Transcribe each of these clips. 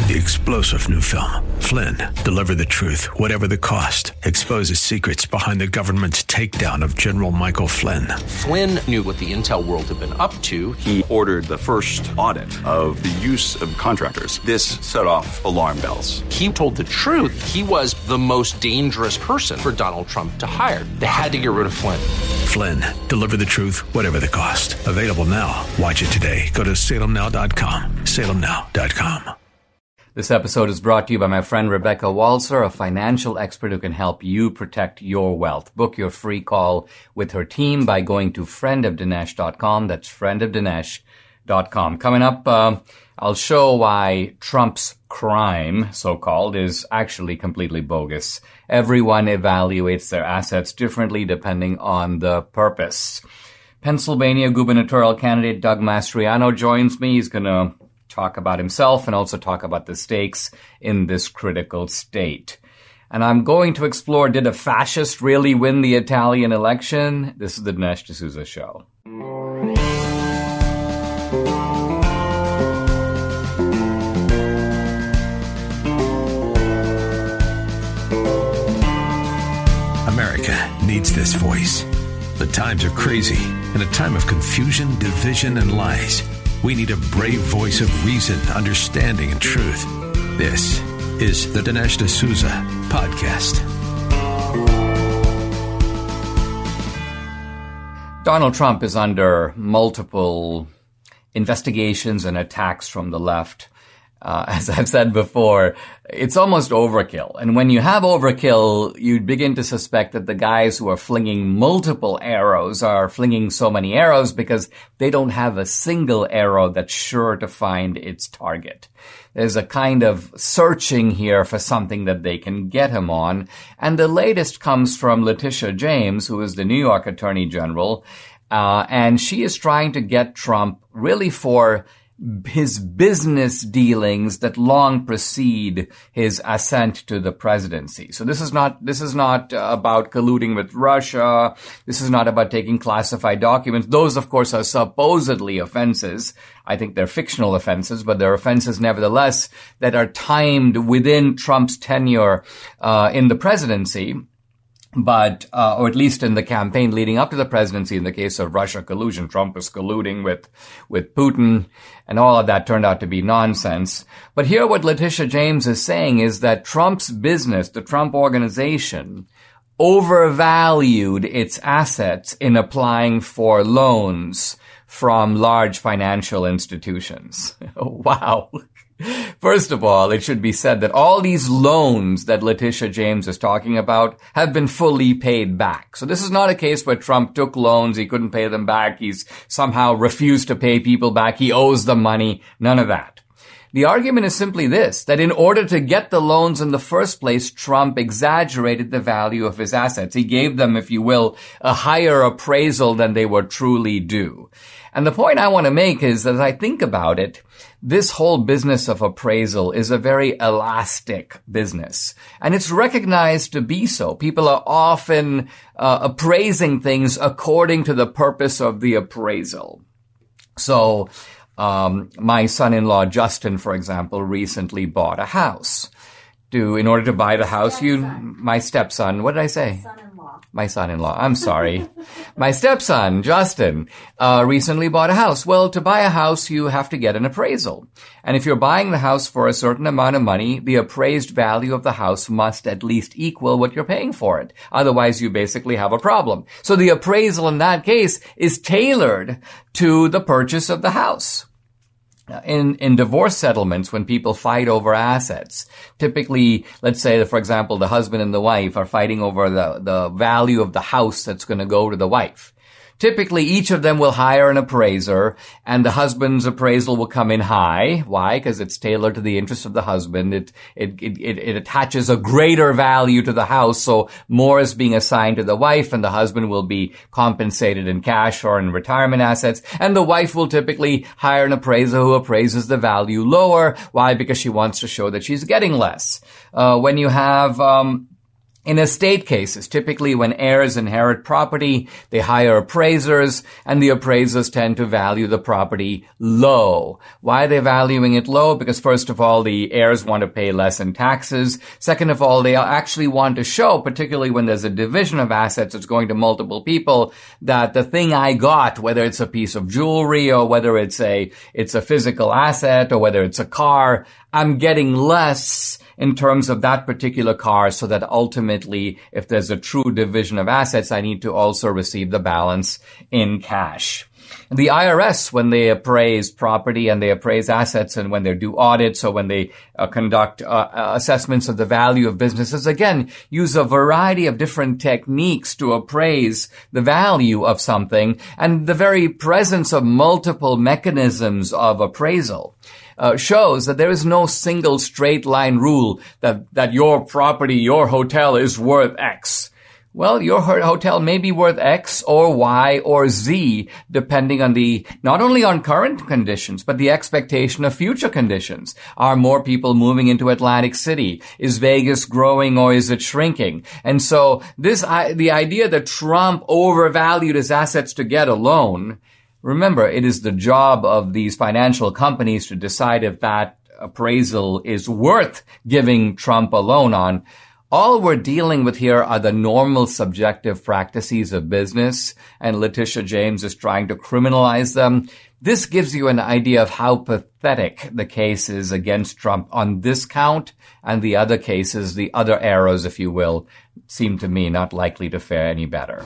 the explosive new film, Flynn, Deliver the Truth, Whatever the Cost, exposes secrets behind the government's takedown of General Michael Flynn. Flynn knew what the intel world had been up to. He ordered the first audit of the use of contractors. This set off alarm bells. He told the truth. He was the most dangerous person for Donald Trump to hire. They had to get rid of Flynn. Flynn, Deliver the Truth, Whatever the Cost. Available now. Watch it today. Go to salemnow.com. salemnow.com. This episode is brought to you by my friend Rebecca Walser, a financial expert who can help you protect your wealth. Book your free call with her team by going to friendofdinesh.com. That's friendofdinesh.com. Coming up, I'll show why Trump's crime, so-called, is actually completely bogus. Everyone evaluates their assets differently depending on the purpose. Pennsylvania gubernatorial candidate Doug Mastriano joins me. He's going to talk about himself and also talk about the stakes in this critical state. And I'm going to explore, did a fascist really win the Italian election? This is the Dinesh D'Souza Show. America needs this voice. The times are crazy. In a time of confusion, division, and lies, we need a brave voice of reason, understanding, and truth. This is the Dinesh D'Souza Podcast. Donald Trump is under multiple investigations and attacks from the left. As I've said before, it's almost overkill. And when you have overkill, you begin to suspect that the guys who are flinging multiple arrows are flinging so many arrows because they don't have a single arrow that's sure to find its target. There's a kind of searching here for something that they can get him on. And the latest comes from Letitia James, who is the New York Attorney General. And she is trying to get Trump really for his business dealings that long precede his ascent to the presidency. So this is not about colluding with Russia. This is not about taking classified documents. Those, of course, are supposedly offenses. I think they're fictional offenses, but they're offenses nevertheless that are timed within Trump's tenure, in the presidency. But, or at least in the campaign leading up to the presidency, in the case of Russia collusion, Trump was colluding with Putin, and all of that turned out to be nonsense. But here what Letitia James is saying is that Trump's business, the Trump Organization, overvalued its assets in applying for loans from large financial institutions. Wow. First of all, it should be said that all these loans that Letitia James is talking about have been fully paid back. So this is not a case where Trump took loans, he couldn't pay them back, he's somehow refused to pay people back, he owes them money, none of that. The argument is simply this, that in order to get the loans in the first place, Trump exaggerated the value of his assets. He gave them, if you will, a higher appraisal than they were truly due. And the point I want to make is that as I think about it, this whole business of appraisal is a very elastic business. And it's recognized to be so. People are often appraising things according to the purpose of the appraisal. So, my son-in-law, Justin, for example, recently bought a house. In order to buy the house, my stepson, what did I say? My son-in-law. I'm sorry. My stepson, Justin, recently bought a house. Well, to buy a house, you have to get an appraisal. And if you're buying the house for a certain amount of money, the appraised value of the house must at least equal what you're paying for it. Otherwise, you basically have a problem. So the appraisal in that case is tailored to the purchase of the house. In divorce settlements, when people fight over assets, typically, let's say, for example, the husband and the wife are fighting over the value of the house that's going to go to the wife. Typically, each of them will hire an appraiser, and the husband's appraisal will come in high. Why? Because it's tailored to the interests of the husband. It attaches a greater value to the house, so more is being assigned to the wife, and the husband will be compensated in cash or in retirement assets. And the wife will typically hire an appraiser who appraises the value lower. Why? Because she wants to show that she's getting less. When you have In estate cases, typically when heirs inherit property, they hire appraisers, and the appraisers tend to value the property low. Why are they valuing it low? Because first of all, the heirs want to pay less in taxes. Second of all, they actually want to show, particularly when there's a division of assets that's going to multiple people, that the thing I got, whether it's a piece of jewelry or whether it's a physical asset or whether it's a car, I'm getting less in terms of that particular car, so that ultimately, if there's a true division of assets, I need to also receive the balance in cash. The IRS, when they appraise property and they appraise assets and when they do audits or when they conduct assessments of the value of businesses, again, use a variety of different techniques to appraise the value of something, and the very presence of multiple mechanisms of appraisal shows that there is no single straight line rule that your property, your hotel is worth X. Well, your hotel may be worth X or Y or Z, depending on not only on current conditions, but the expectation of future conditions. Are more people moving into Atlantic City? Is Vegas growing or is it shrinking? And so the idea that Trump overvalued his assets to get a loan, remember, it is the job of these financial companies to decide if that appraisal is worth giving Trump a loan on. All we're dealing with here are the normal subjective practices of business, and Letitia James is trying to criminalize them. This gives you an idea of how pathetic the case is against Trump on this count, and the other cases, the other arrows, if you will, seem to me not likely to fare any better.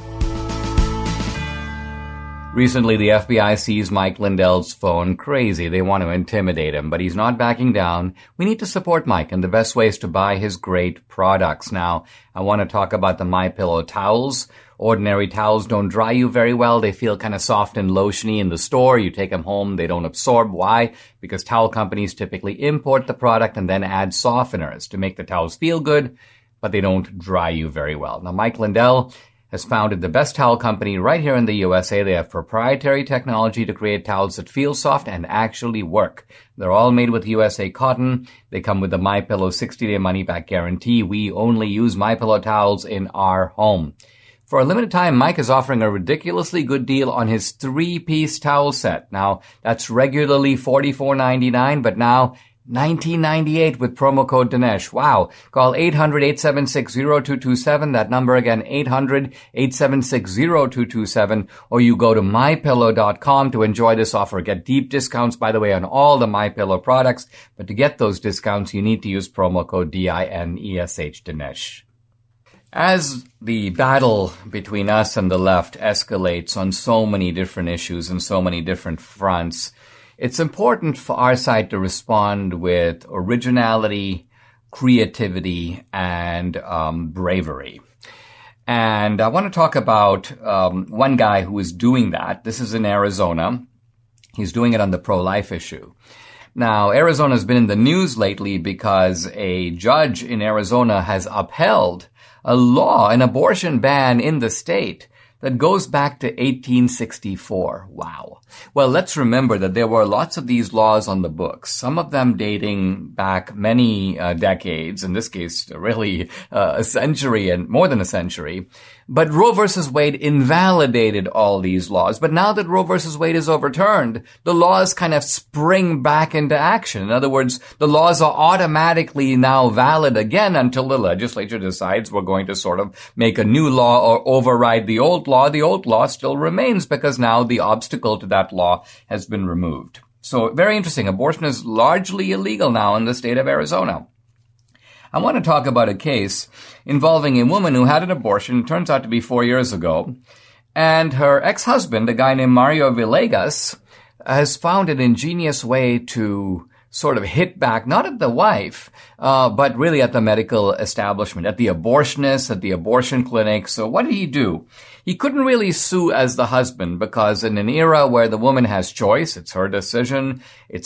Recently, the FBI seized Mike Lindell's phone. Crazy. They want to intimidate him, but he's not backing down. We need to support Mike, and the best way is to buy his great products. Now, I want to talk about the MyPillow towels. Ordinary towels don't dry you very well. They feel kind of soft and lotiony in the store. You take them home, they don't absorb. Why? Because towel companies typically import the product and then add softeners to make the towels feel good, but they don't dry you very well. Now, Mike Lindell has founded the best towel company right here in the USA. They have proprietary technology to create towels that feel soft and actually work. They're all made with USA cotton. They come with the MyPillow 60-day money-back guarantee. We only use MyPillow towels in our home. For a limited time, Mike is offering a ridiculously good deal on his 3-piece towel set. Now, that's regularly $44.99, but now $19.98 with promo code Dinesh. Wow. Call 800-876-0227. That number again, 800-876-0227. Or you go to MyPillow.com to enjoy this offer. Get deep discounts, by the way, on all the MyPillow products. But to get those discounts, you need to use promo code DINESH, Dinesh. As the battle between us and the left escalates on so many different issues and so many different fronts, it's important for our side to respond with originality, creativity, and bravery. And I want to talk about one guy who is doing that. This is in Arizona. He's doing it on the pro-life issue. Now, Arizona has been in the news lately because a judge in Arizona has upheld a law, an abortion ban in the state that goes back to 1864. Wow. Well, let's remember that there were lots of these laws on the books, some of them dating back many decades, in this case, really a century and more than a century. But Roe versus Wade invalidated all these laws. But now that Roe versus Wade is overturned, the laws kind of spring back into action. In other words, the laws are automatically now valid again until the legislature decides we're going to sort of make a new law or override the old law. The old law still remains because now the obstacle to that law has been removed. So very interesting. Abortion is largely illegal now in the state of Arizona. I want to talk about a case involving a woman who had an abortion, turns out to be 4 years ago, and her ex-husband, a guy named Mario Villegas, has found an ingenious way to sort of hit back, not at the wife, but really at the medical establishment, at the abortionist, at the abortion clinic. So what did he do? He couldn't really sue as the husband because in an era where the woman has choice, it's her decision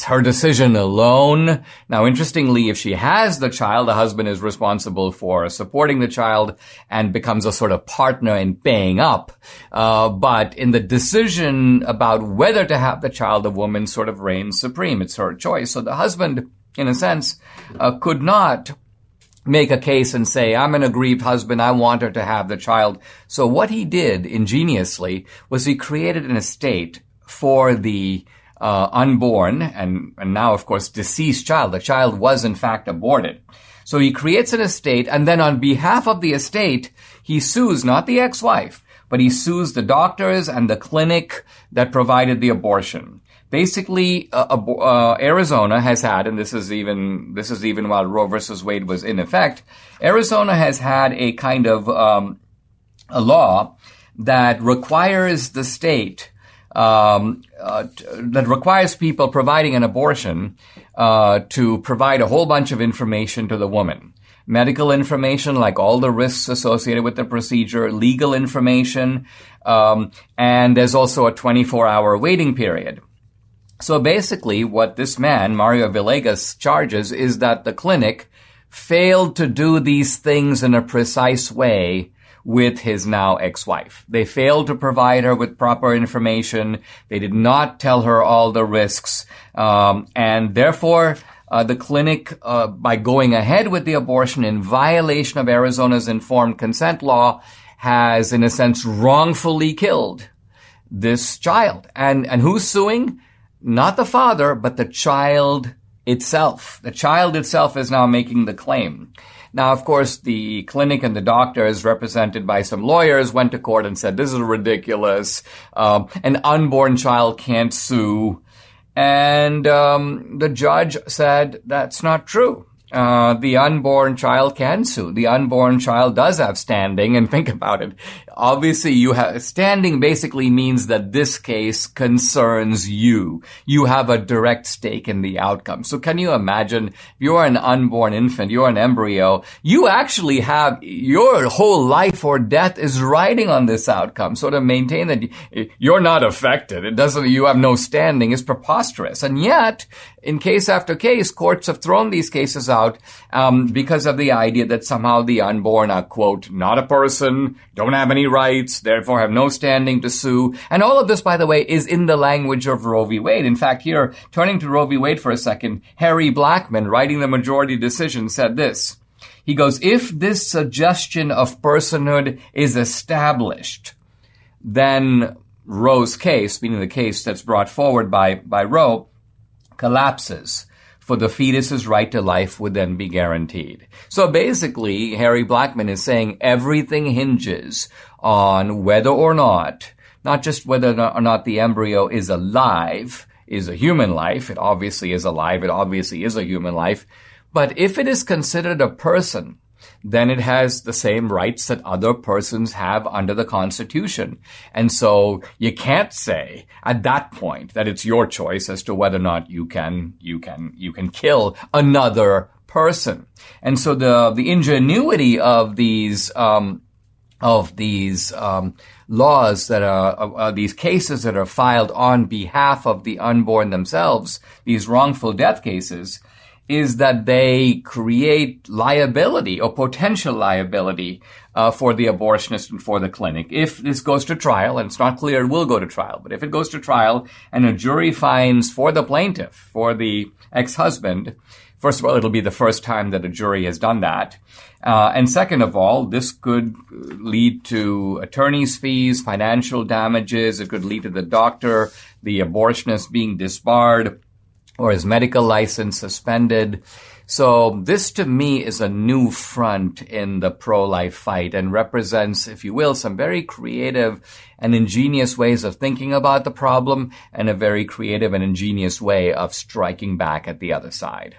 alone. Now, interestingly, if she has the child, the husband is responsible for supporting the child and becomes a sort of partner in paying up. But in the decision about whether to have the child, the woman sort of reigns supreme. It's her choice. So the husband, in a sense, could not make a case and say, I'm an aggrieved husband, I want her to have the child. So what he did ingeniously was he created an estate for the unborn and now, of course, deceased child. The child was, in fact, aborted. So he creates an estate, and then on behalf of the estate, he sues not the ex-wife, but he sues the doctors and the clinic that provided the abortion. Basically, Arizona has had, and this is even while Roe versus Wade was in effect, Arizona has had a kind of a law that requires the state that requires people providing an abortion to provide a whole bunch of information to the woman. Medical information, like all the risks associated with the procedure, legal information, and there's also a 24-hour waiting period. So basically, what this man, Mario Villegas, charges is that the clinic failed to do these things in a precise way with his now ex-wife. They failed to provide her with proper information. They did not tell her all the risks. And therefore, the clinic, by going ahead with the abortion in violation of Arizona's informed consent law, has, in a sense, wrongfully killed this child. And who's suing? Not the father, but the child itself. The child itself is now making the claim. Now, of course, the clinic and the doctors, represented by some lawyers, went to court and said, this is ridiculous. An unborn child can't sue. And the judge said, that's not true. The unborn child can sue. The unborn child does have standing, and think about it. Obviously, standing basically means that this case concerns you. You have a direct stake in the outcome. So can you imagine, if you're an unborn infant, you're an embryo, you actually have your whole life or death is riding on this outcome. So to maintain that you're not affected, you have no standing, is preposterous. And yet, in case after case, courts have thrown these cases out because of the idea that somehow the unborn are, quote, not a person, don't have any rights, therefore have no standing to sue. And all of this, by the way, is in the language of Roe v. Wade. In fact, here, turning to Roe v. Wade for a second, Harry Blackmun, writing the majority decision, said this. He goes, if this suggestion of personhood is established, then Roe's case, meaning the case that's brought forward by Roe, collapses, for the fetus's right to life would then be guaranteed. So basically, Harry Blackmun is saying everything hinges on whether or not just whether or not the embryo is alive, is a human life. It obviously is alive. It obviously is a human life. But if it is considered a person, then it has the same rights that other persons have under the Constitution. And so you can't say at that point that it's your choice as to whether or not you can kill another person. And so the ingenuity of these laws that are these cases that are filed on behalf of the unborn themselves, these wrongful death cases, is that they create liability or potential liability for the abortionist and for the clinic. If this goes to trial, and it's not clear it will go to trial, but if it goes to trial and a jury finds for the plaintiff, for the ex-husband, first of all, it'll be the first time that a jury has done that. And second of all, this could lead to attorney's fees, financial damages. It could lead to the doctor, the abortionist being disbarred, or his medical license suspended. So this, to me, is a new front in the pro-life fight and represents, if you will, some very creative and ingenious ways of thinking about the problem and a very creative and ingenious way of striking back at the other side.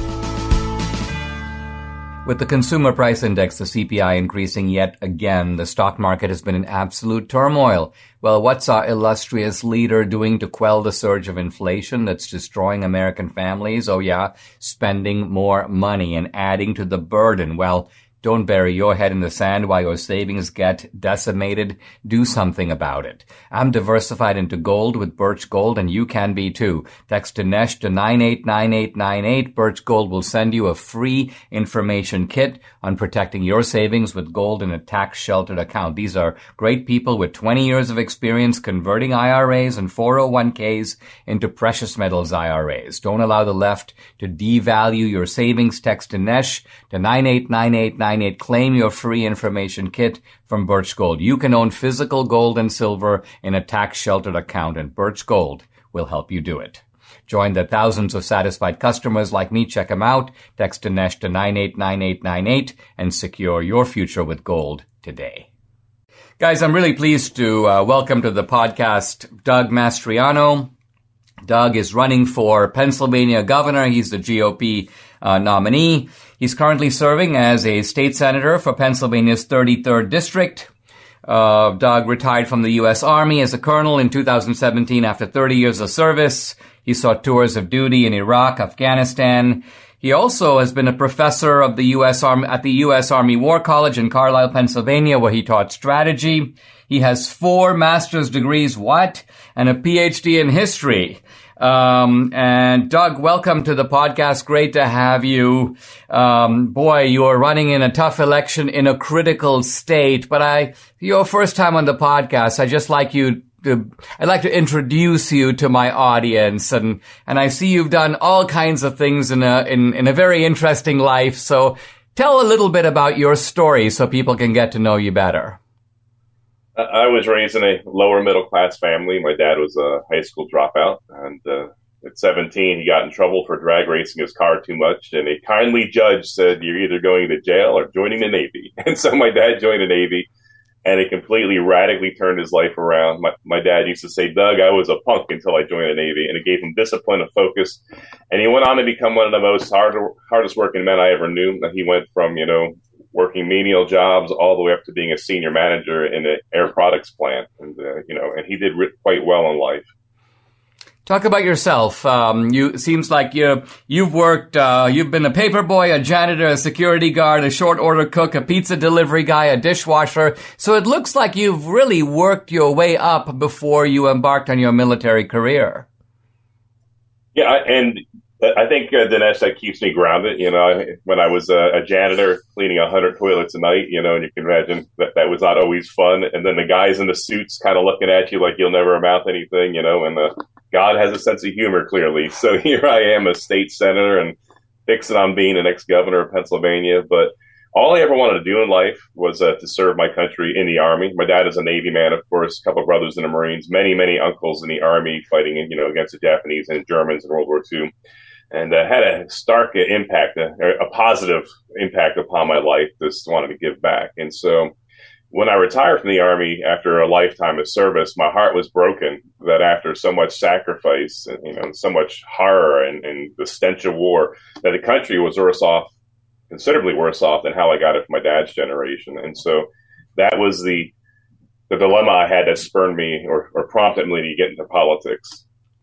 With the consumer price index, the CPI, increasing yet again, the stock market has been in absolute turmoil. Well, what's our illustrious leader doing to quell the surge of inflation that's destroying American families? Oh yeah, spending more money and adding to the burden. Well, Don't bury your head in the sand while your savings get decimated. Do something about it. I'm diversified into gold with Birch Gold, and you can be too. Text Dinesh to 989898. Birch Gold will send you a free information kit on protecting your savings with gold in a tax-sheltered account. These are great people with 20 years of experience converting IRAs and 401ks into precious metals IRAs. Don't allow the left to devalue your savings. Text Dinesh to 989898. Claim your free information kit from Birch Gold. You can own physical gold and silver in a tax-sheltered account, and Birch Gold will help you do it. Join the thousands of satisfied customers like me. Check them out. Text Dinesh to 989898 and secure your future with gold today. Guys, I'm really pleased to welcome to the podcast Doug Mastriano. Doug is running for Pennsylvania governor. He's the GOP nominee. He's currently serving as a state senator for Pennsylvania's 33rd district. Doug retired from the U.S. Army as a colonel in 2017 after 30 years of service. He saw tours of duty in Iraq, Afghanistan. He also has been a professor of the U.S. Army at the U.S. Army War College in Carlisle, Pennsylvania, where he taught strategy. He has 4 master's degrees, and a PhD in history. And Doug, welcome to the podcast. Great to have you. Boy, you are running in a tough election in a critical state, but your first time on the podcast, I'd like to introduce you to my audience, and I see you've done all kinds of things in a very interesting life. So tell a little bit about your story so people can get to know you better. I was raised in a lower middle class family. My dad was a high school dropout, and at 17, he got in trouble for drag racing his car too much. And a kindly judge said, "You're either going to jail or joining the Navy." And so my dad joined the Navy, and it completely radically turned his life around. My dad used to say, "Doug, I was a punk until I joined the Navy," and it gave him discipline and focus. And he went on to become one of the most hardest working men I ever knew. He went from, working menial jobs all the way up to being a senior manager in an air products plant. And, and he did quite well in life. Talk about yourself. Seems like you've worked, you've been a paper boy, a janitor, a security guard, a short order cook, a pizza delivery guy, a dishwasher. So it looks like you've really worked your way up before you embarked on your military career. Yeah. And I think, Dinesh, that keeps me grounded. When I was a janitor cleaning 100 toilets a night, and you can imagine that was not always fun. And then the guys in the suits kind of looking at you like you'll never amount to anything, and God has a sense of humor, clearly. So here I am, a state senator, and fixing on being an ex-governor of Pennsylvania. But all I ever wanted to do in life was to serve my country in the Army. My dad is a Navy man, of course, a couple of brothers in the Marines, many, many uncles in the Army fighting, against the Japanese and Germans in World War II. And had a stark impact, a positive impact upon my life. Just wanted to give back. And so when I retired from the Army after a lifetime of service, my heart was broken that after so much sacrifice and so much horror and the stench of war, that the country was considerably worse off than how I got it from my dad's generation. And so that was the dilemma I had that spurred me or prompted me to get into politics.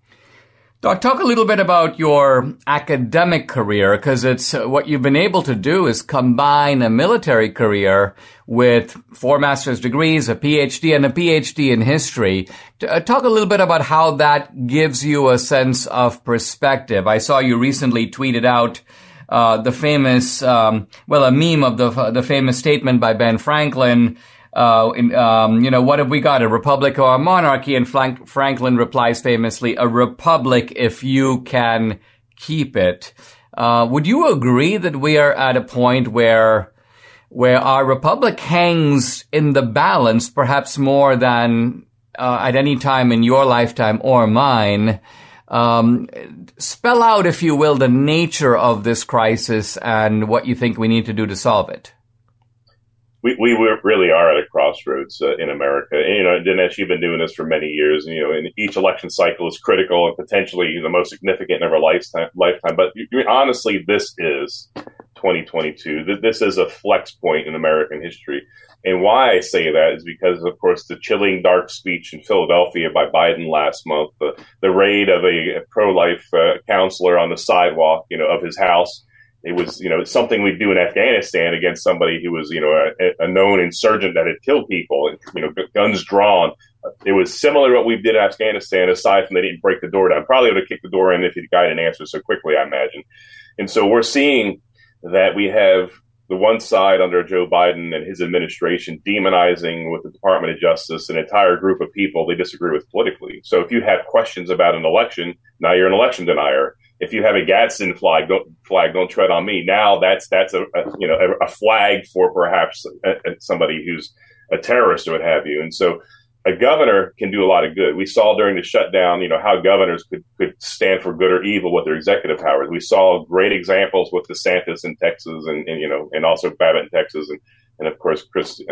Doc, talk a little bit about your academic career, because it's what you've been able to do is combine a military career with 4 master's degrees, a PhD, and a PhD in history. Talk a little bit about how that gives you a sense of perspective. I saw you recently tweeted out the famous, a meme of the famous statement by Ben Franklin. What have we got, a republic or a monarchy? And Franklin replies famously, "A republic if you can keep it." Would you agree that we are at a point where our republic hangs in the balance, perhaps more than at any time in your lifetime or mine? Spell out, if you will, the nature of this crisis and what you think we need to do to solve it. We really are at a crossroads in America. And, Dinesh, you've been doing this for many years. And each election cycle is critical and potentially the most significant of our lifetime. But honestly, this is 2022. This is a flex point in American history. And why I say that is because, of course, the chilling, dark speech in Philadelphia by Biden last month, the raid of a pro-life counselor on the sidewalk, of his house, It was, something we'd do in Afghanistan against somebody who was, a known insurgent that had killed people and, guns drawn. It was similar to what we did in Afghanistan, aside from they didn't break the door down. Probably would have kicked the door in if the guy didn't answer so quickly, I imagine. And so we're seeing that we have the one side under Joe Biden and his administration demonizing with the Department of Justice an entire group of people they disagree with politically. So if you have questions about an election, now you're an election denier. If you have a Gadsden flag, don't tread on me. Now that's a flag for perhaps somebody who's a terrorist or what have you. And so a governor can do a lot of good. We saw during the shutdown, how governors could stand for good or evil with their executive powers. We saw great examples with DeSantis in Texas and also Babbitt in Texas and of course Kristi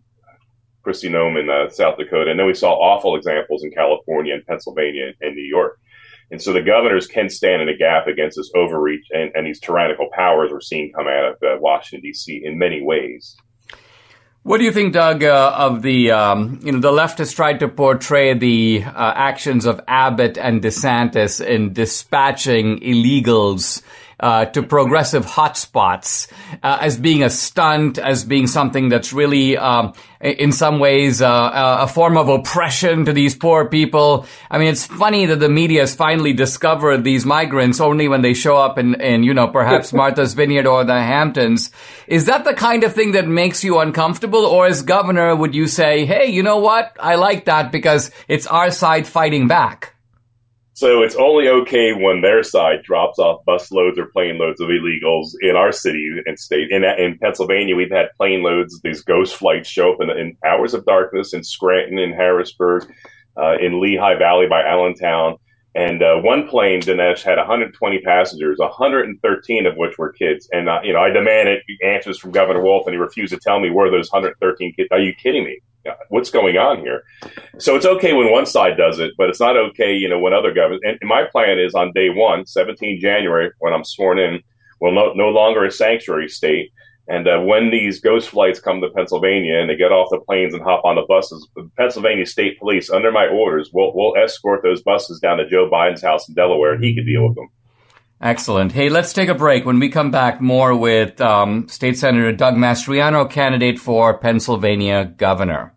Noem in South Dakota. And then we saw awful examples in California and Pennsylvania and New York. And so the governors can stand in a gap against this overreach and these tyrannical powers we're seeing come out of Washington, D.C. in many ways. What do you think, Doug, of the left has tried to portray the actions of Abbott and DeSantis in dispatching illegals to progressive hotspots as being a stunt, as being something that's really, in some ways, a form of oppression to these poor people. I mean, it's funny that the media has finally discovered these migrants only when they show up in perhaps Martha's Vineyard or the Hamptons. Is that the kind of thing that makes you uncomfortable? Or as governor, would you say, hey, you know what? I like that because it's our side fighting back? So it's only okay when their side drops off busloads or plane loads of illegals in our city and state. In Pennsylvania, we've had plane loads, these ghost flights show up in hours of darkness in Scranton, in Harrisburg, in Lehigh Valley by Allentown. And one plane, Dinesh, had 120 passengers, 113 of which were kids. And, I demanded answers from Governor Wolf, and he refused to tell me where those 113 kids. Are you kidding me? What's going on here? So it's okay when one side does it, but it's not okay, when other governments. And my plan is on day one, 17 January, when I'm sworn in, we'll no longer a sanctuary state. And when these ghost flights come to Pennsylvania and they get off the planes and hop on the buses, the Pennsylvania State Police, under my orders, will escort those buses down to Joe Biden's house in Delaware, and he can deal with them. Excellent. Hey, let's take a break. When we come back, more with State Senator Doug Mastriano, candidate for Pennsylvania governor.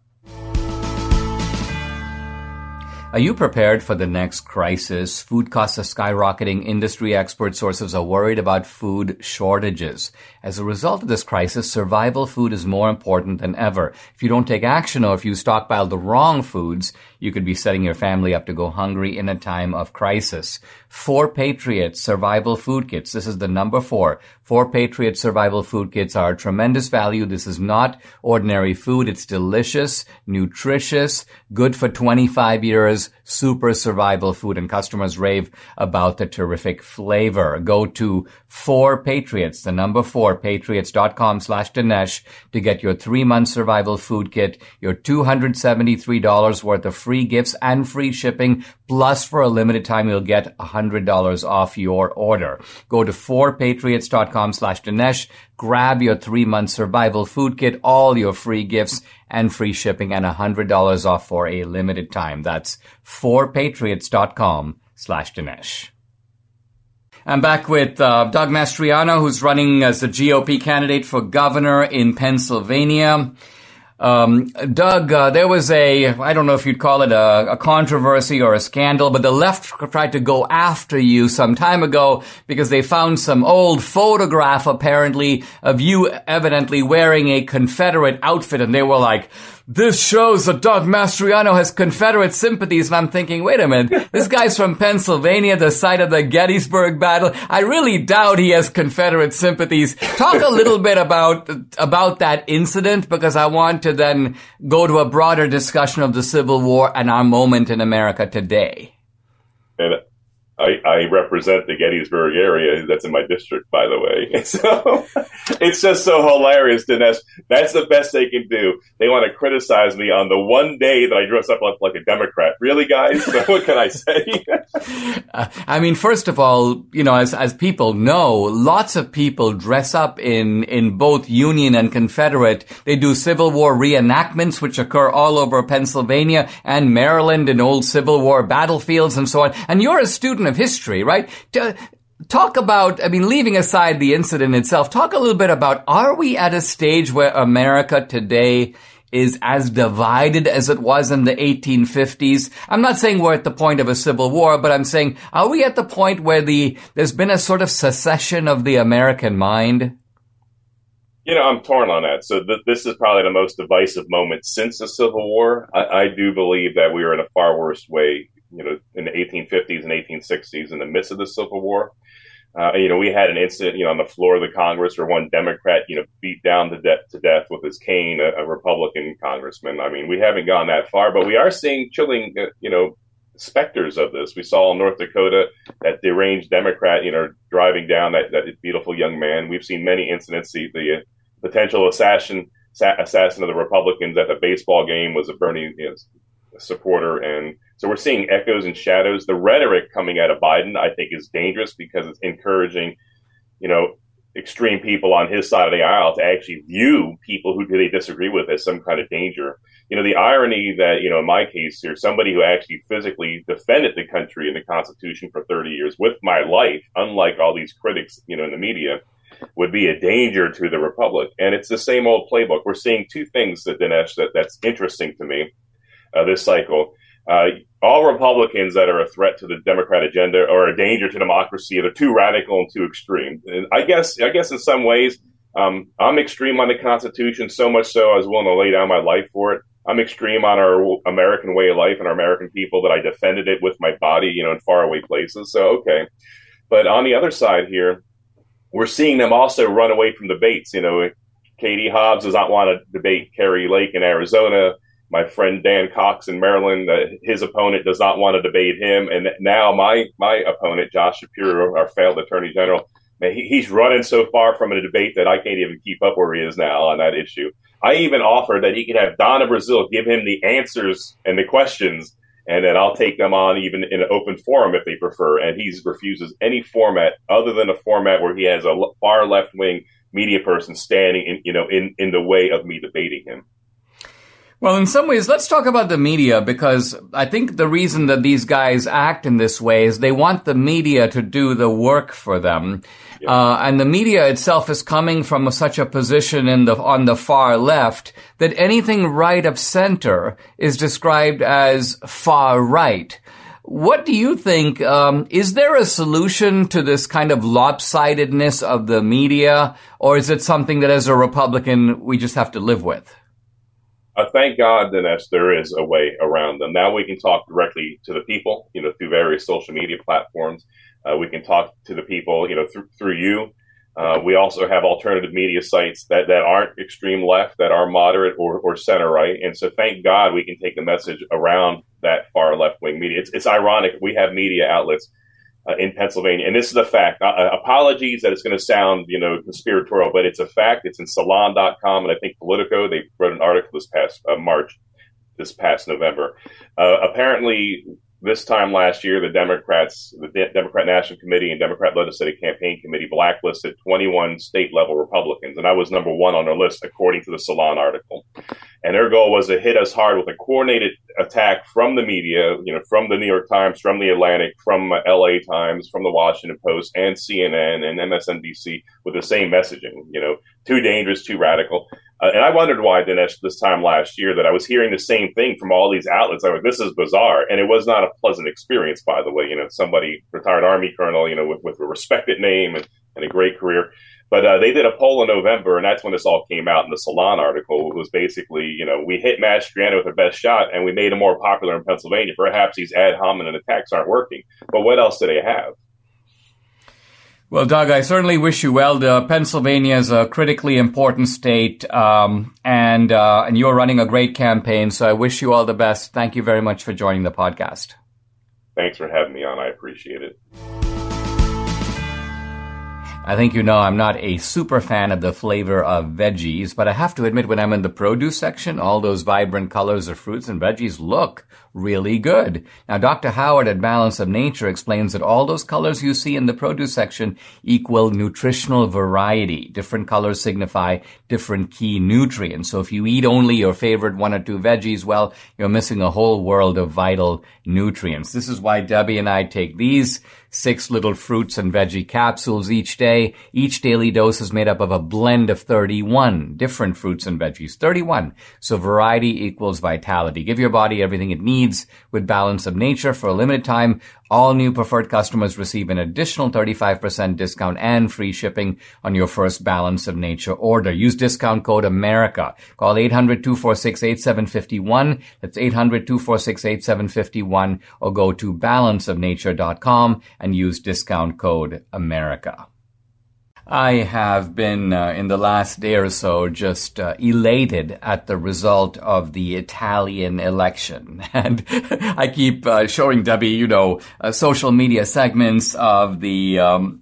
Are you prepared for the next crisis? Food costs are skyrocketing. Industry expert sources are worried about food shortages. As a result of this crisis, survival food is more important than ever. If you don't take action or if you stockpile the wrong foods, you could be setting your family up to go hungry in a time of crisis. 4 Patriot Survival Food Kits. This is the number 4. 4 Patriot Survival Food Kits are tremendous value. This is not ordinary food. It's delicious, nutritious, good for 25 years, super survival food, and customers rave about the terrific flavor. Go to 4 Patriots, the number 4, patriots.com/Dinesh to get your 3-month survival food kit, your $273 worth of free gifts and free shipping, plus for a limited time you'll get $100 off your order. Go to 4patriots.com/Dinesh, grab your 3-month survival food kit, all your free gifts and free shipping, and $100 off for a limited time. That's 4patriots.com/Dinesh. I'm back with Doug Mastriano, who's running as the GOP candidate for governor in Pennsylvania. Doug, there was I don't know if you'd call it a controversy or a scandal, but the left tried to go after you some time ago because they found some old photograph, apparently, of you evidently wearing a Confederate outfit, and they were like, this shows that Doug Mastriano has Confederate sympathies. And I'm thinking, wait a minute, this guy's from Pennsylvania, the site of the Gettysburg Battle. I really doubt he has Confederate sympathies. Talk a little bit about that incident, because I want to then go to a broader discussion of the Civil War and our moment in America today. And I represent the Gettysburg area. That's in my district, by the way. So it's just so hilarious, Dinesh. That's the best they can do. They want to criticize me on the one day that I dress up like a Democrat. Really, guys? What can I say? I mean, first of all, as people know, lots of people dress up in both Union and Confederate. They do Civil War reenactments, which occur all over Pennsylvania and Maryland in old Civil War battlefields and so on. And you're a student of history, right? talk about, leaving aside the incident itself, talk a little bit about, are we at a stage where America today is as divided as it was in the 1850s? I'm not saying we're at the point of a civil war, but I'm saying, are we at the point where there's been a sort of secession of the American mind? I'm torn on that. So this is probably the most divisive moment since the Civil War. I do believe that we are in a far worse way, in the 1850s and 1860s in the midst of the Civil War. We had an incident, on the floor of the Congress where one Democrat, beat down to death with his cane a Republican congressman. We haven't gone that far, but we are seeing chilling, specters of this. We saw in North Dakota that deranged Democrat, driving down that beautiful young man. We've seen many incidents. The potential assassin of the Republicans at the baseball game was a Bernie supporter, and so we're seeing echoes and shadows. The rhetoric coming out of Biden, I think, is dangerous because it's encouraging, extreme people on his side of the aisle to actually view people who they disagree with as some kind of danger. The irony that, in my case here, somebody who actually physically defended the country and the Constitution for 30 years with my life, unlike all these critics, in the media, would be a danger to the Republic. And it's the same old playbook. We're seeing two things, Dinesh, that's interesting to me this cycle. All Republicans that are a threat to the Democrat agenda or a danger to democracy, they're too radical and too extreme. And I guess in some ways, I'm extreme on the Constitution, so much so I was willing to lay down my life for it. I'm extreme on our American way of life and our American people that I defended it with my body, in faraway places. So, okay. But on the other side here, we're seeing them also run away from debates. Katie Hobbs does not want to debate Kari Lake in Arizona. My friend Dan Cox in Maryland, his opponent does not want to debate him. And now my opponent, Josh Shapiro, our failed attorney general, he's running so far from a debate that I can't even keep up where he is now on that issue. I even offered that he could have Donna Brazile give him the answers and the questions, and then I'll take them on even in an open forum if they prefer. And he refuses any format other than a format where he has a far left-wing media person standing in the way of me debating him. Well, in some ways, let's talk about the media, because I think the reason that these guys act in this way is they want the media to do the work for them. Yeah. And the media itself is coming from such a position on the far left that anything right of center is described as far right. What do you think? Is there a solution to this kind of lopsidedness of the media, or is it something that as a Republican we just have to live with? Thank God, Dinesh, there is a way around them. Now we can talk directly to the people, through various social media platforms. We can talk to the people, through you. We also have alternative media sites that aren't extreme left, that are moderate or center right. And so thank God we can take the message around that far left wing media. It's ironic. We have media outlets in Pennsylvania. And this is a fact. Apologies that it's going to sound, conspiratorial, but it's a fact. It's in Salon.com, and I think Politico, they wrote an article this past November. Apparently, this time last year, the Democrat National Committee and Democrat Legislative Campaign Committee blacklisted 21 state-level Republicans, and I was number one on their list, according to the Salon article. And their goal was to hit us hard with a coordinated attack from the media, from the New York Times, from the Atlantic, from LA Times, from the Washington Post, and CNN and MSNBC with the same messaging, too dangerous, too radical. And I wondered why, Dinesh, this time last year that I was hearing the same thing from all these outlets. I was like, this is bizarre. And it was not a pleasant experience, by the way. Somebody, retired Army colonel, with a respected name and a great career. But they did a poll in November, and that's when this all came out in the Salon article. It was basically, we hit Mastriano with our best shot, and we made him more popular in Pennsylvania. Perhaps these ad hominem attacks aren't working. But what else do they have? Well, Doug, I certainly wish you well. Pennsylvania is a critically important state, and you're running a great campaign, so I wish you all the best. Thank you very much for joining the podcast. Thanks for having me on. I appreciate it. I think you know I'm not a super fan of the flavor of veggies, but I have to admit when I'm in the produce section, all those vibrant colors of fruits and veggies look really good. Now, Dr. Howard at Balance of Nature explains that all those colors you see in the produce section equal nutritional variety. Different colors signify different key nutrients. So if you eat only your favorite one or two veggies, well, you're missing a whole world of vital nutrients. This is why Debbie and I take these 6 little fruits and veggie capsules each day. Each daily dose is made up of a blend of 31 different fruits and veggies. 31. So variety equals vitality. Give your body everything it needs with Balance of Nature. For a limited time, all new preferred customers receive an additional 35% discount and free shipping on your first Balance of Nature order. Use discount code AMERICA. Call 800-246-8751. That's 800-246-8751, or go to balanceofnature.com and use discount code AMERICA. I have been, in the last day or so, just elated at the result of the Italian election. And I keep showing Debbie, social media segments of the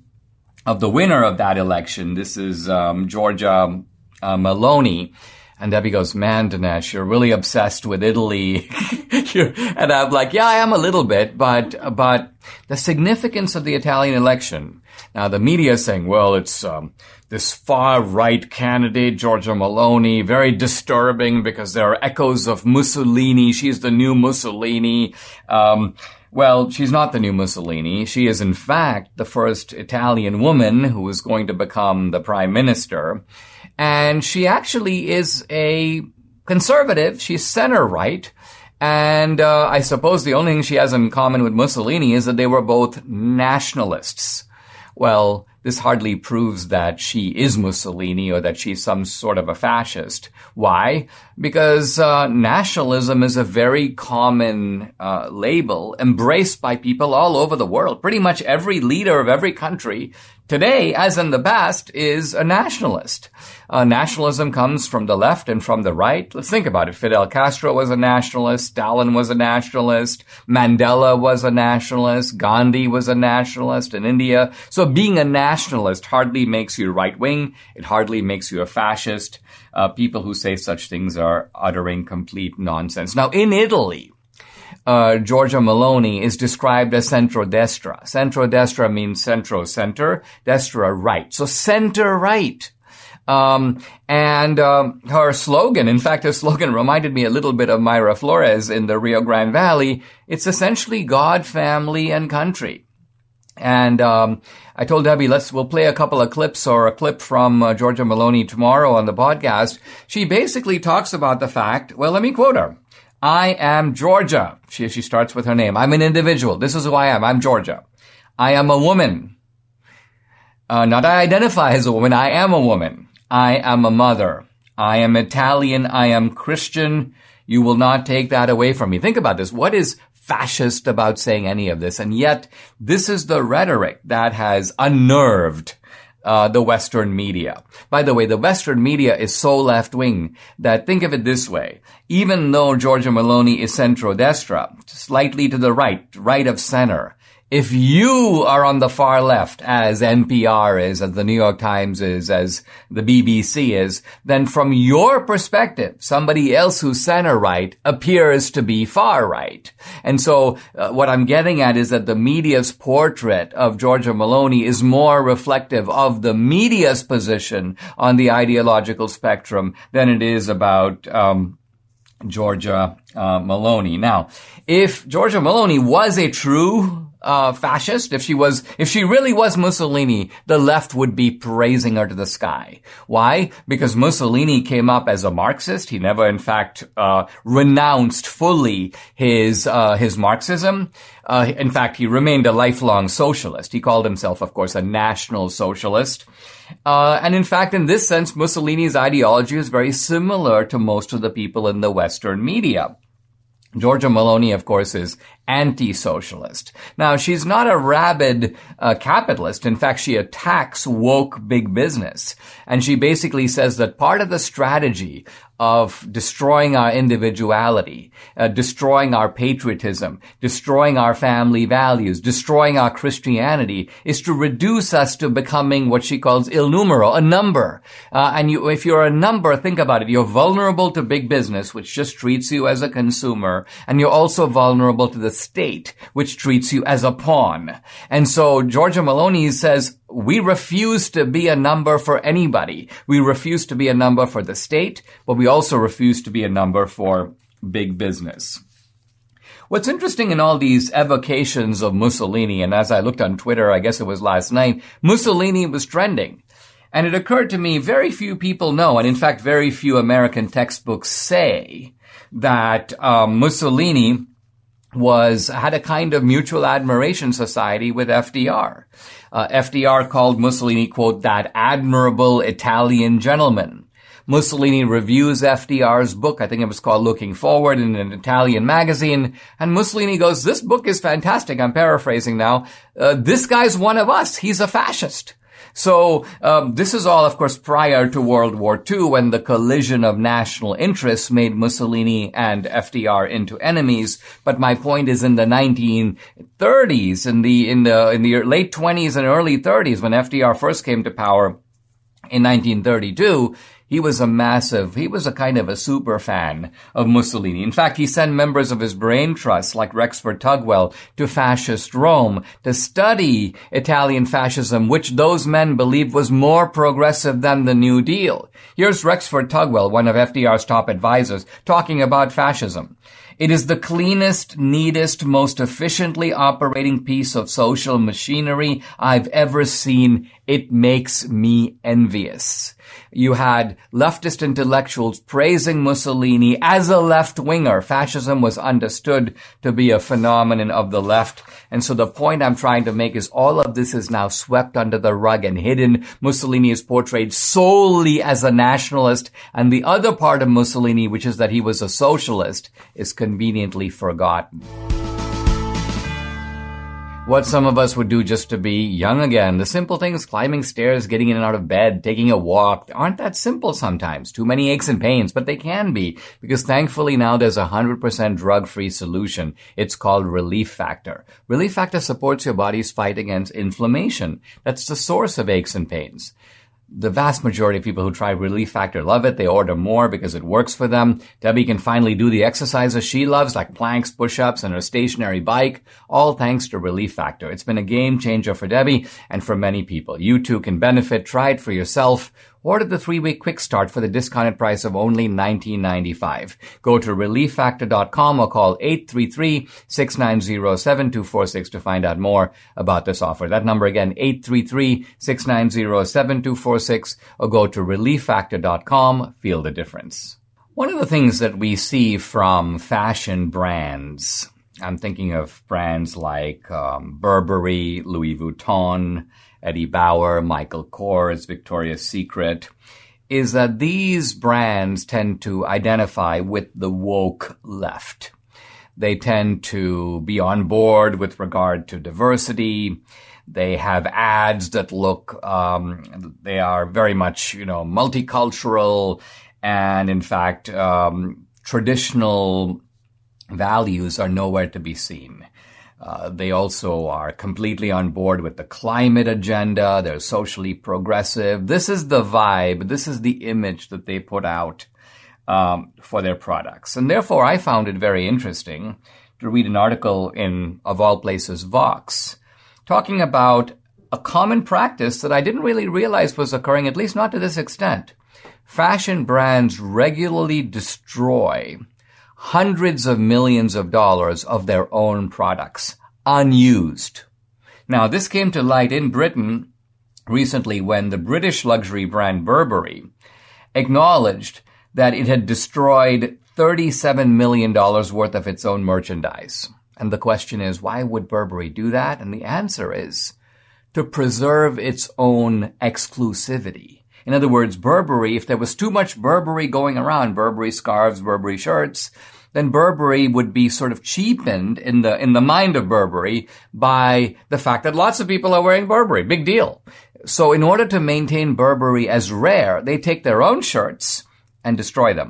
winner of that election. This is Giorgia Meloni. And Debbie goes, man, Dinesh, you're really obsessed with Italy. And I'm like, yeah, I am a little bit, but the significance of the Italian election. Now, the media is saying, well, it's this far-right candidate, Giorgia Meloni, very disturbing because there are echoes of Mussolini. She's the new Mussolini. Well, she's not the new Mussolini. She is, in fact, the first Italian woman who is going to become the prime minister. And she actually is a conservative. She's center-right. And I suppose the only thing she has in common with Mussolini is that they were both nationalists. Well, this hardly proves that she is Mussolini or that she's some sort of a fascist. Why? Because nationalism is a very common label embraced by people all over the world. Pretty much every leader of every country today, as in the past, is a nationalist. Nationalism comes from the left and from the right. Let's think about it. Fidel Castro was a nationalist. Stalin was a nationalist. Mandela was a nationalist. Gandhi was a nationalist in India. So being a nationalist hardly makes you right-wing. It hardly makes you a fascist. People who say such things are uttering complete nonsense. Now, in Italy, Giorgia Meloni is described as centrodestra. Centrodestra means centro-center, destra right. So center-right. And her slogan, in fact, her slogan reminded me a little bit of Mayra Flores in the Rio Grande Valley. It's essentially God, family, and country. And I told Debbie, we'll play a couple of clips or a clip from Giorgia Meloni tomorrow on the podcast. She basically talks about the fact, well, let me quote her. I am Georgia. She starts with her name. I'm an individual. This is who I am. I'm Georgia. I am a woman. Not I identify as a woman. I am a woman. I am a mother. I am Italian. I am Christian. You will not take that away from me. Think about this. What is fascist about saying any of this? And yet, this is the rhetoric that has unnerved the Western media. By the way, the Western media is so left-wing that think of it this way. Even though Giorgia Meloni is centro-destra, slightly to the right of center, if you are on the far left, as NPR is, as the New York Times is, as the BBC is, then from your perspective, somebody else who's center-right appears to be far-right. And so what I'm getting at is that the media's portrait of Giorgia Meloni is more reflective of the media's position on the ideological spectrum than it is about Giorgia Meloni. Now, if Giorgia Meloni was a true fascist, if she really was Mussolini, the left would be praising her to the sky. Why? Because Mussolini came up as a Marxist. He never, in fact, renounced fully his Marxism. In fact, he remained a lifelong socialist. He called himself, of course, a national socialist. And in fact, in this sense, Mussolini's ideology is very similar to most of the people in the Western media. Giorgia Meloni, of course, is anti-socialist. Now, she's not a rabid capitalist. In fact, she attacks woke big business. And she basically says that part of the strategy of destroying our individuality, destroying our patriotism, destroying our family values, destroying our Christianity, is to reduce us to becoming what she calls il numero, a number. If you're a number, think about it. You're vulnerable to big business, which just treats you as a consumer, and you're also vulnerable to the state, which treats you as a pawn. And so Giorgia Meloni says, we refuse to be a number for anybody. We refuse to be a number for the state, but we also refuse to be a number for big business. What's interesting in all these evocations of Mussolini, and as I looked on Twitter, I guess it was last night, Mussolini was trending. And it occurred to me, very few people know, and in fact, very few American textbooks say that Mussolini had a kind of mutual admiration society with FDR. FDR called Mussolini, quote, that admirable Italian gentleman. Mussolini reviews FDR's book. I think it was called Looking Forward in an Italian magazine. And Mussolini goes, this book is fantastic. I'm paraphrasing now. This guy's one of us. He's a fascist. So this is all, of course, prior to World War II, when the collision of national interests made Mussolini and FDR into enemies. But my point is, in the 1930s, in the late 20s and early 30s, when FDR first came to power in 1932, he was a kind of a super fan of Mussolini. In fact, he sent members of his brain trust, like Rexford Tugwell, to fascist Rome to study Italian fascism, which those men believed was more progressive than the New Deal. Here's Rexford Tugwell, one of FDR's top advisors, talking about fascism. It is the cleanest, neatest, most efficiently operating piece of social machinery I've ever seen. It makes me envious. You had leftist intellectuals praising Mussolini as a left-winger. Fascism was understood to be a phenomenon of the left. And so the point I'm trying to make is all of this is now swept under the rug and hidden. Mussolini is portrayed solely as a nationalist, and the other part of Mussolini, which is that he was a socialist, is conveniently forgotten. What some of us would do just to be young again. The simple things, climbing stairs, getting in and out of bed, taking a walk, aren't that simple sometimes. Too many aches and pains, but they can be, because thankfully now there's a 100% drug-free solution. It's called Relief Factor. Relief Factor supports your body's fight against inflammation. That's the source of aches and pains. The vast majority of people who try Relief Factor love it. They order more because it works for them. Debbie can finally do the exercises she loves, like planks, push-ups, and her stationary bike, all thanks to Relief Factor. It's been a game changer for Debbie and for many people. You too can benefit. Try it for yourself. Order the 3-week quick start for the discounted price of only $19.95. Go to relieffactor.com or call 833-690-7246 to find out more about this offer. That number again, 833-690-7246, or go to relieffactor.com. Feel the difference. One of the things that we see from fashion brands, I'm thinking of brands like Burberry, Louis Vuitton, Eddie Bauer, Michael Kors, Victoria's Secret, is that these brands tend to identify with the woke left. They tend to be on board with regard to diversity. They have ads that look, they are very much, multicultural, and in fact, traditional values are nowhere to be seen. They also are completely on board with the climate agenda. They're socially progressive. This is the vibe. This is the image that they put out for their products. And therefore, I found it very interesting to read an article in, of all places, Vox, talking about a common practice that I didn't really realize was occurring, at least not to this extent. Fashion brands regularly destroy hundreds of millions of dollars of their own products, unused. Now, this came to light in Britain recently when the British luxury brand Burberry acknowledged that it had destroyed $37 million worth of its own merchandise. And the question is, why would Burberry do that? And the answer is to preserve its own exclusivity. In other words, Burberry, if there was too much Burberry going around, Burberry scarves, Burberry shirts, then Burberry would be sort of cheapened in the mind of Burberry by the fact that lots of people are wearing Burberry. Big deal. So in order to maintain Burberry as rare, they take their own shirts and destroy them.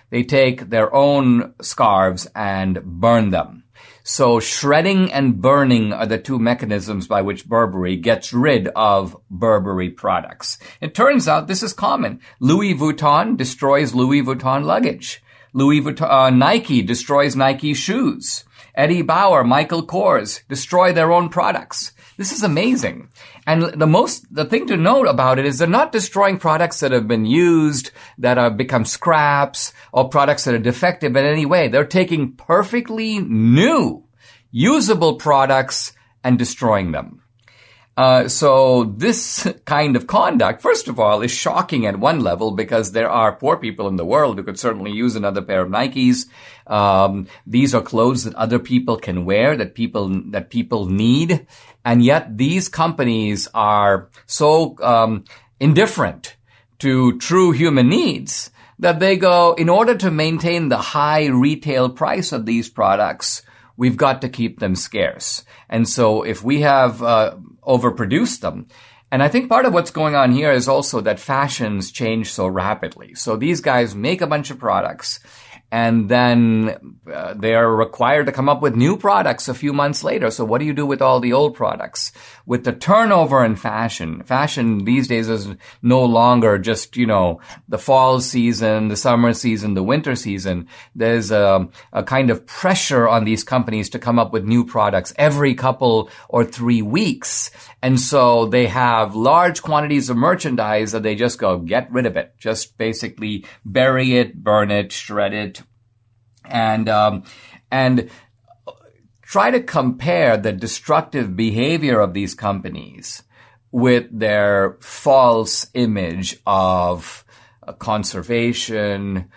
They take their own scarves and burn them. So shredding and burning are the two mechanisms by which Burberry gets rid of Burberry products. It turns out this is common. Louis Vuitton destroys Louis Vuitton luggage. Nike destroys Nike shoes. Eddie Bauer, Michael Kors destroy their own products. This is amazing. And the thing to note about it is they're not destroying products that have been used, that have become scraps, or products that are defective in any way. They're taking perfectly new, usable products and destroying them. So this kind of conduct, first of all, is shocking at one level because there are poor people in the world who could certainly use another pair of Nikes. These are clothes that other people can wear, that people need. And yet these companies are so indifferent to true human needs that they go, in order to maintain the high retail price of these products, we've got to keep them scarce. And so if we have overproduced them, and I think part of what's going on here is also that fashions change so rapidly. So these guys make a bunch of products, and then they are required to come up with new products a few months later. So what do you do with all the old products? With the turnover in fashion these days is no longer just, the fall season, the summer season, the winter season. There's a kind of pressure on these companies to come up with new products every couple or 3 weeks. And so they have large quantities of merchandise that they just go, get rid of it. Just basically bury it, burn it, shred it, and try to compare the destructive behavior of these companies with their false image of conservation,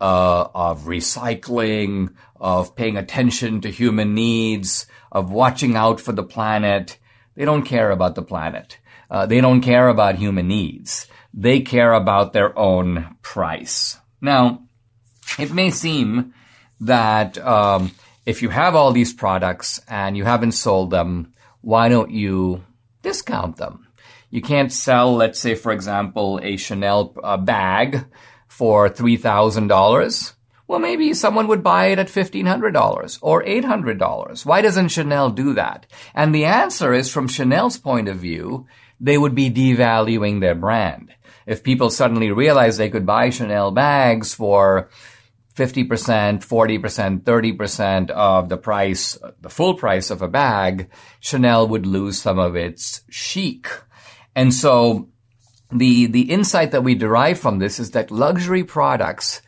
of recycling, of paying attention to human needs, of watching out for the planet. They don't care about the planet. They don't care about human needs. They care about their own price. Now, it may seem that if you have all these products and you haven't sold them, why don't you discount them? You can't sell, let's say, for example, a Chanel bag for $3,000. Well, maybe someone would buy it at $1,500 or $800. Why doesn't Chanel do that? And the answer is, from Chanel's point of view, they would be devaluing their brand. If people suddenly realize they could buy Chanel bags for 50%, 40%, 30% of the price, the full price of a bag, Chanel would lose some of its chic. And so the insight that we derive from this is that luxury products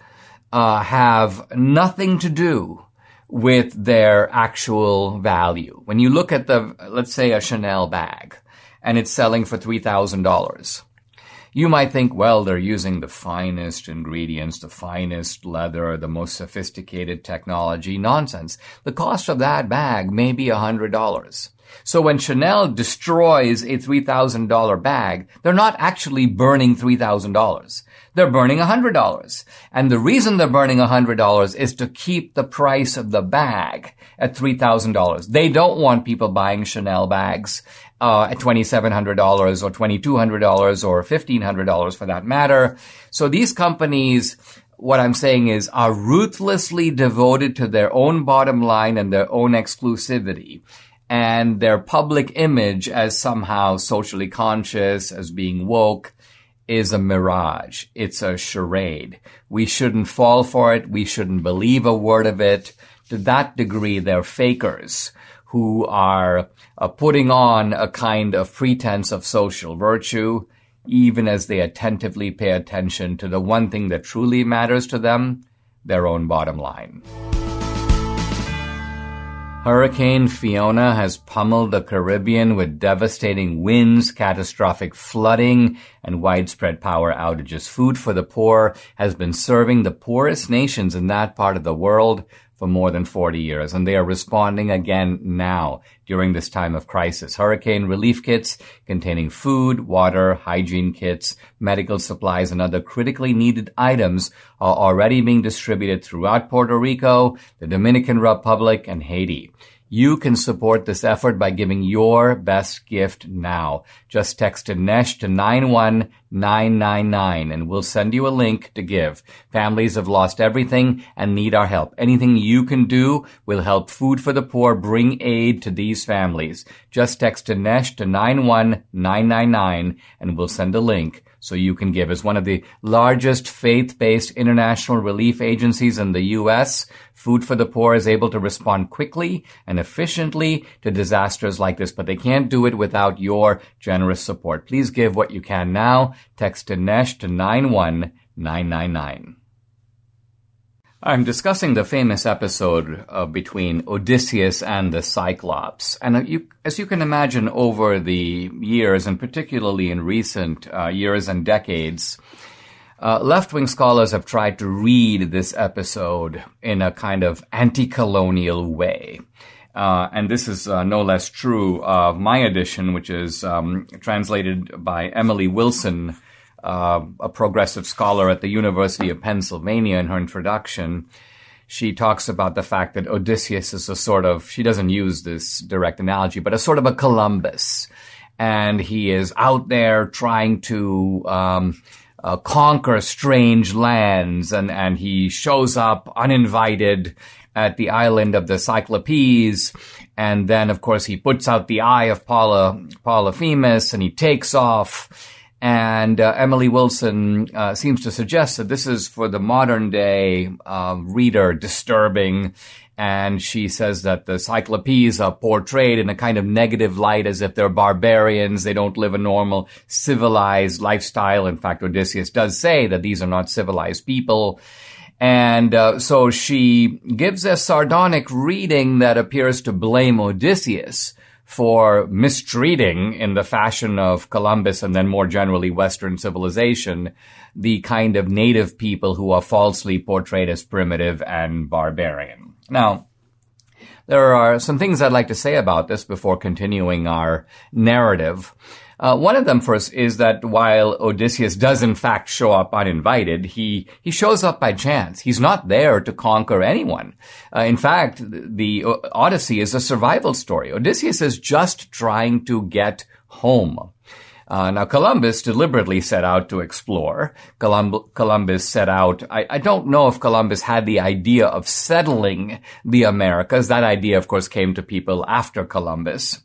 have nothing to do with their actual value. When you look at let's say a Chanel bag, and it's selling for $3,000, you might think, well, they're using the finest ingredients, the finest leather, the most sophisticated technology. Nonsense. The cost of that bag may be $100. So when Chanel destroys a $3,000 bag, they're not actually burning $3,000. They're burning $100. And the reason they're burning $100 is to keep the price of the bag at $3,000. They don't want people buying Chanel bags at $2,700 or $2,200 or $1,500 for that matter. So these companies, what I'm saying is, are ruthlessly devoted to their own bottom line and their own exclusivity. And their public image as somehow socially conscious, as being woke, is a mirage. It's a charade. We shouldn't fall for it. We shouldn't believe a word of it. To that degree, they're fakers who are putting on a kind of pretense of social virtue, even as they attentively pay attention to the one thing that truly matters to them, their own bottom line. Hurricane Fiona has pummeled the Caribbean with devastating winds, catastrophic flooding, and widespread power outages. Food for the Poor has been serving the poorest nations in that part of the world for more than 40 years, and they are responding again now during this time of crisis. Hurricane relief kits containing food, water, hygiene kits, medical supplies, and other critically needed items are already being distributed throughout Puerto Rico, the Dominican Republic, and Haiti. You can support this effort by giving your best gift now. Just text Dinesh to 91999 and we'll send you a link to give. Families have lost everything and need our help. Anything you can do will help Food for the Poor bring aid to these families. Just text Dinesh to 91999 and we'll send a link so you can give. As one of the largest faith-based international relief agencies in the U.S., Food for the Poor is able to respond quickly and efficiently to disasters like this, but they can't do it without your generous support. Please give what you can now. Text Dinesh to 91999. I'm discussing the famous episode between Odysseus and the Cyclops. And as you can imagine, over the years, and particularly in recent years and decades, left-wing scholars have tried to read this episode in a kind of anti-colonial way. And this is no less true of my edition, which is translated by Emily Wilson, a progressive scholar at the University of Pennsylvania. In her introduction, she talks about the fact that Odysseus is a sort of, she doesn't use this direct analogy, but a sort of a Columbus. And he is out there trying to conquer strange lands, and he shows up uninvited at the island of the Cyclopes, and then, of course, he puts out the eye of Polyphemus, and he takes off. And Emily Wilson seems to suggest that this is, for the modern-day reader, disturbing. And she says that the Cyclopes are portrayed in a kind of negative light, as if they're barbarians. They don't live a normal, civilized lifestyle. In fact, Odysseus does say that these are not civilized people. And so she gives a sardonic reading that appears to blame Odysseus for mistreating, in the fashion of Columbus and then more generally Western civilization, the kind of native people who are falsely portrayed as primitive and barbarian. Now, there are some things I'd like to say about this before continuing our narrative. One of them first is that while Odysseus does in fact show up uninvited, he shows up by chance. He's not there to conquer anyone. In fact, the Odyssey is a survival story. Odysseus is just trying to get home. Now, Columbus deliberately set out to explore. Columbus set out, I don't know if Columbus had the idea of settling the Americas. That idea, of course, came to people after Columbus.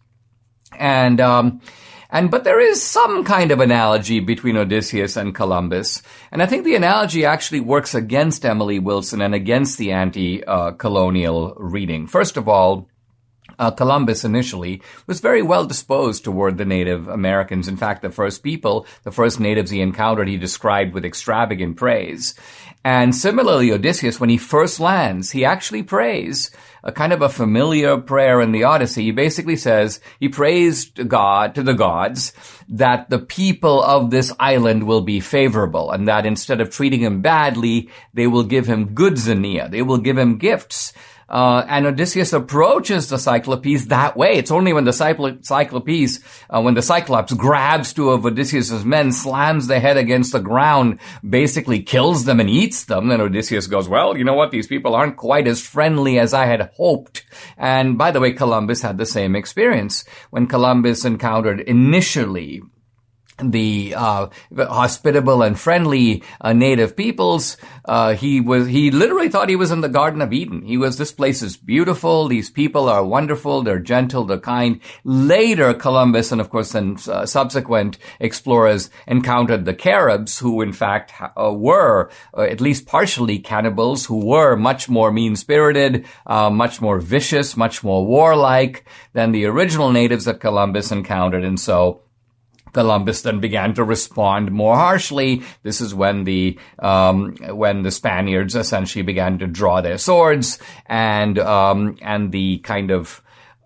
But there is some kind of analogy between Odysseus and Columbus. And I think the analogy actually works against Emily Wilson and against the anti-colonial reading. First of all, Columbus initially was very well disposed toward the Native Americans. In fact, the first natives he encountered, he described with extravagant praise. And similarly, Odysseus, when he first lands, he actually prays a kind of a familiar prayer in the Odyssey. He basically says, he prays to the gods, that the people of this island will be favorable, and that instead of treating him badly, they will give him good xenia. They will give him gifts. And Odysseus approaches the Cyclopes that way. It's only when the when the Cyclops grabs two of Odysseus's men, slams their head against the ground, basically kills them and eats them, then Odysseus goes, well, you know what? These people aren't quite as friendly as I had hoped. And by the way, Columbus had the same experience. When Columbus encountered initially the hospitable and friendly native peoples, he literally thought he was in the Garden of Eden. This place is beautiful, these people are wonderful, they're gentle, they're kind. Later, Columbus and of course then subsequent explorers encountered the Caribs, who in fact were at least partially cannibals, who were much more mean-spirited, much more vicious, much more warlike than the original natives that Columbus encountered. And so Columbus then began to respond more harshly. This is when the Spaniards essentially began to draw their swords, and the kind of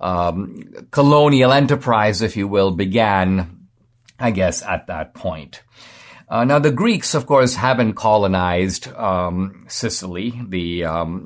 colonial enterprise, if you will, began, I guess, at that point. Now the Greeks, of course, haven't colonized Sicily, the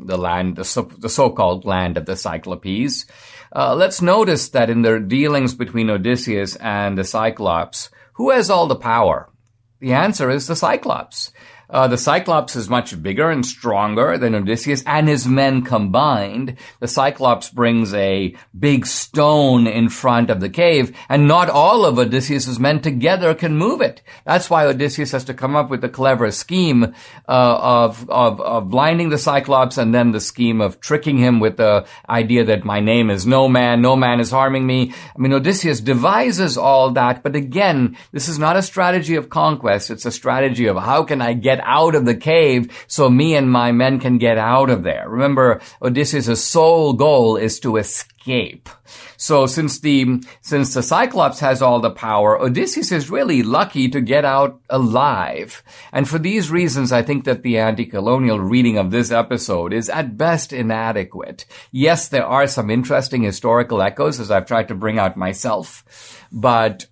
so-called land of the Cyclopes. Let's notice that in their dealings between Odysseus and the Cyclops, who has all the power? The answer is the Cyclops. The Cyclops is much bigger and stronger than Odysseus and his men combined. The Cyclops brings a big stone in front of the cave, and not all of Odysseus's men together can move it. That's why Odysseus has to come up with a clever scheme of blinding the Cyclops, and then the scheme of tricking him with the idea that my name is no man is harming me. I mean, Odysseus devises all that, but again, this is not a strategy of conquest. It's a strategy of how can I get out of the cave so me and my men can get out of there. Remember, Odysseus' sole goal is to escape. So since the Cyclops has all the power, Odysseus is really lucky to get out alive. And for these reasons, I think that the anti-colonial reading of this episode is at best inadequate. Yes, there are some interesting historical echoes, as I've tried to bring out myself. But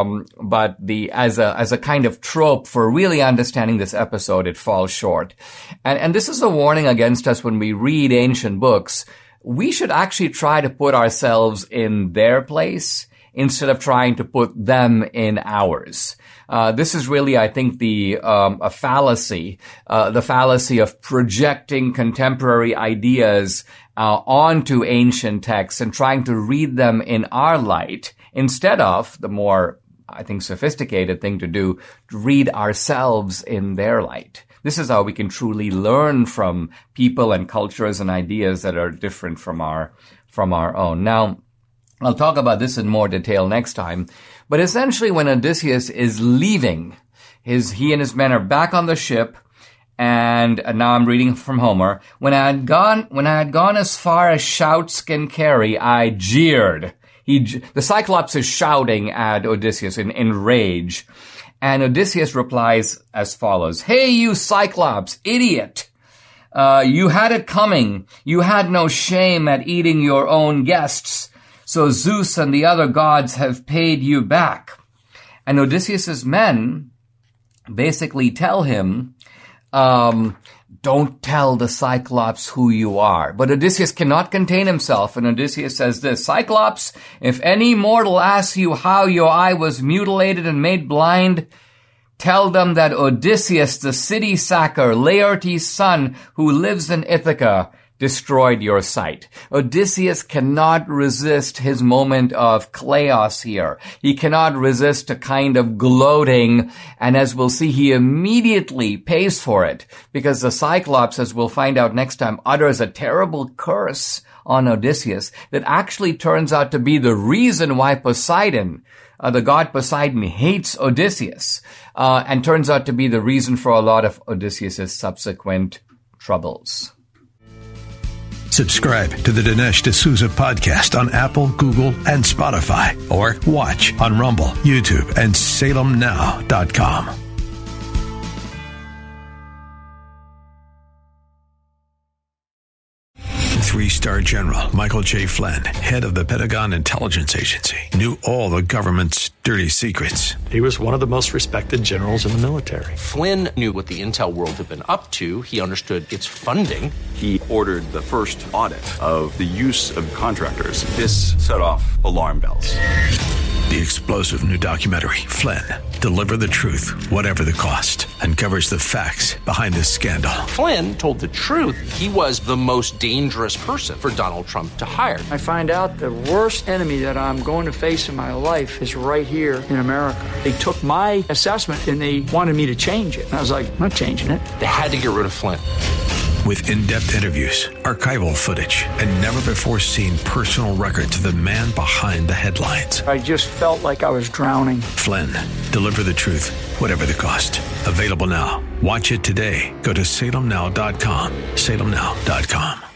as a kind of trope for really understanding this episode, it falls short. And this is a warning against us when we read ancient books. We should actually try to put ourselves in their place instead of trying to put them in ours. This is really, I think, a fallacy, the fallacy of projecting contemporary ideas onto ancient texts and trying to read them in our light instead of the more, I think, sophisticated thing to do, to read ourselves in their light. This is how we can truly learn from people and cultures and ideas that are different from our own. Now, I'll talk about this in more detail next time. But essentially, when Odysseus is leaving, he and his men are back on the ship, and now I'm reading from Homer. When I had gone as far as shouts can carry, I jeered. The Cyclops is shouting at Odysseus in rage. And Odysseus replies as follows. Hey, you Cyclops, idiot! You had it coming. You had no shame at eating your own guests. So Zeus and the other gods have paid you back. And Odysseus's men basically tell him, don't tell the Cyclops who you are. But Odysseus cannot contain himself, and Odysseus says this, Cyclops, if any mortal asks you how your eye was mutilated and made blind, tell them that Odysseus, the city sacker, Laertes' son, who lives in Ithaca, destroyed your sight. Odysseus cannot resist his moment of kleos here. He cannot resist a kind of gloating, and as we'll see, he immediately pays for it, because the Cyclops, as we'll find out next time, utters a terrible curse on Odysseus that actually turns out to be the reason why Poseidon, the god Poseidon, hates Odysseus, and turns out to be the reason for a lot of Odysseus' subsequent troubles. Subscribe to the Dinesh D'Souza podcast on Apple, Google, and Spotify, or watch on Rumble, YouTube, and SalemNow.com. 3-star General Michael J. Flynn, head of the Pentagon Intelligence Agency, knew all the government's dirty secrets. He was one of the most respected generals in the military. Flynn knew what the intel world had been up to. He understood its funding. He ordered the first audit of the use of contractors. This set off alarm bells. The explosive new documentary, Flynn, Deliver the Truth, Whatever the Cost, uncovers the facts behind this scandal. Flynn told the truth. He was the most dangerous person for Donald Trump to hire. I find out the worst enemy that I'm going to face in my life is right here in America. They took my assessment and they wanted me to change it. And I was like, I'm not changing it. They had to get rid of Flynn. With in-depth interviews, archival footage, and never-before-seen personal records of the man behind the headlines. I just felt like I was drowning. Flynn, Deliver the Truth, Whatever the Cost. Available now. Watch it today. Go to SalemNow.com. SalemNow.com.